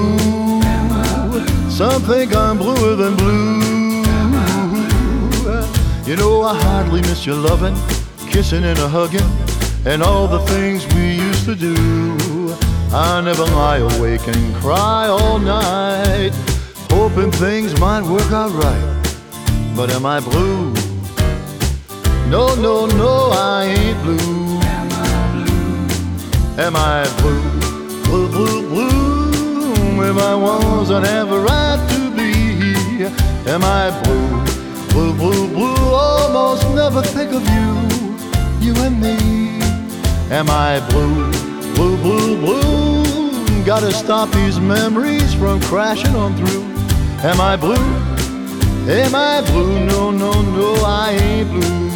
blue? Some think I'm bluer than blue. You know I hardly miss your loving, kissing and a hugging, and all the things we used to do. I never lie awake and cry all night, hoping things might work out right. But am I blue? No, no, no, I ain't blue. Am I blue? Blue, blue, blue. If I was, I'd have a right to be. Am I blue? Blue, blue, blue. Almost never think of you, you and me. Am I blue? Blue, blue, blue. Gotta stop these memories from crashing on through. Am I blue? Am I blue? No, no, no, I ain't blue.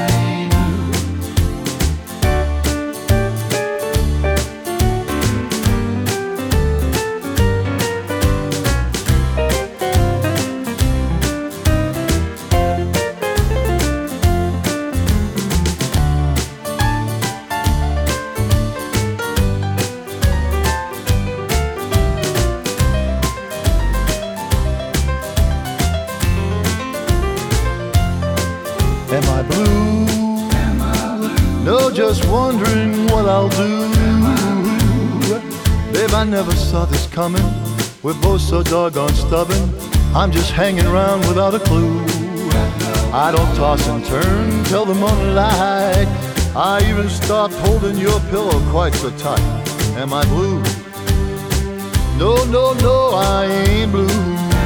Am I blue? No, just wondering what I'll do. Babe, I never saw this coming. We're both so doggone stubborn. I'm just hanging around without a clue. I don't toss and turn till the morning light. I even stopped holding your pillow quite so tight. Am I blue? No, no, no, I ain't blue.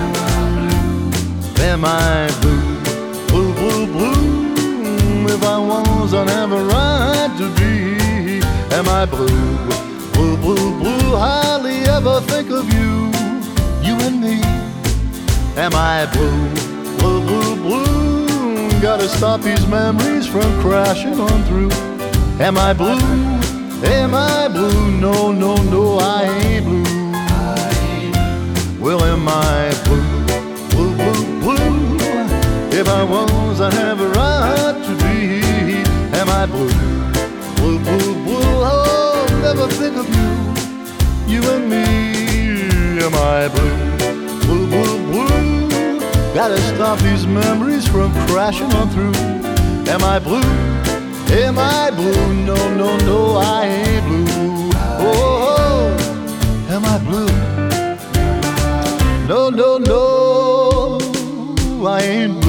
Am I blue? Blue, blue, blue. If I was, I'd have a right to be. Am I blue? Blue, blue, blue. Hardly ever think of you, you and me. Am I blue? Blue, blue, blue. Gotta stop these memories from crashing on through. Am I blue? Am I blue? No, no, no, I ain't blue. Well, am I blue? Blue, blue, blue. If I was, I'd have a right to be. Am I blue? Blue, blue, blue. Oh, never think of you, you and me. Am I blue? Blue, blue, blue. Gotta stop these memories from crashing on through. Am I blue? Am I blue? No, no, no, I ain't blue. Oh, am I blue? No, no, no, I ain't blue.